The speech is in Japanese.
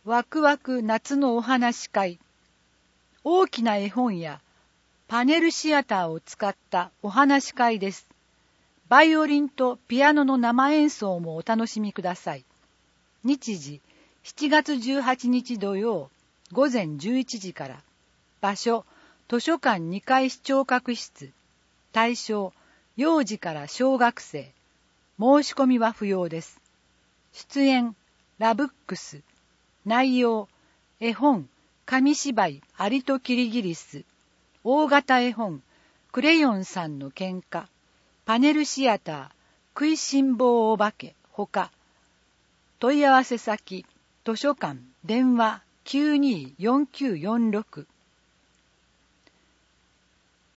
ワクワク夏のお話会。大きな絵本やパネルシアターを使ったお話会です。バイオリンとピアノの生演奏もお楽しみください。日時7月18日土曜午前11時から。場所図書館2階視聴覚室。対象幼児から小学生。申し込みは不要です。出演ラブックス。内容絵本紙芝居アリとキリギリス。大型絵本クレヨンさんの喧嘩。パネルシアター食いしん坊お化けほか。問い合わせ先図書館電話924946